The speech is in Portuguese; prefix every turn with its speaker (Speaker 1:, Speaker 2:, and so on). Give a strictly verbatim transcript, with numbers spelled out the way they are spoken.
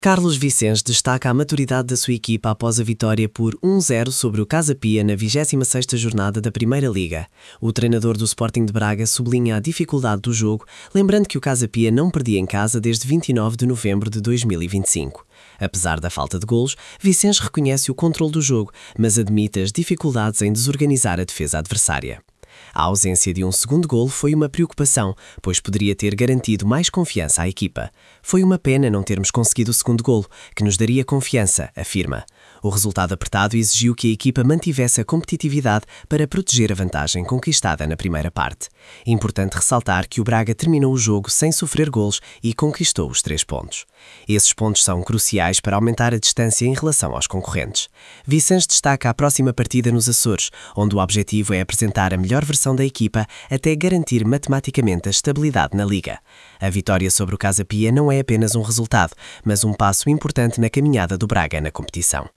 Speaker 1: Carlos Vicens destaca a maturidade da sua equipa após a vitória por um zero sobre o Casa Pia na vigésima sexta jornada da Primeira Liga. O treinador do Sporting de Braga sublinha a dificuldade do jogo, lembrando que o Casa Pia não perdia em casa desde vinte e nove de novembro de dois mil e vinte e cinco. Apesar da falta de golos, Vicens reconhece o controle do jogo, mas admite as dificuldades em desorganizar a defesa adversária. A ausência de um segundo golo foi uma preocupação, pois poderia ter garantido mais confiança à equipa. Foi uma pena não termos conseguido o segundo golo, que nos daria confiança, afirma. O resultado apertado exigiu que a equipa mantivesse a competitividade para proteger a vantagem conquistada na primeira parte. Importante ressaltar que o Braga terminou o jogo sem sofrer golos e conquistou os três pontos. Esses pontos são cruciais para aumentar a distância em relação aos concorrentes. Vicens destaca a próxima partida nos Açores, onde o objetivo é apresentar a melhor versão da equipa até garantir matematicamente a estabilidade na Liga. A vitória sobre o Casa Pia não é apenas um resultado, mas um passo importante na caminhada do Braga na competição.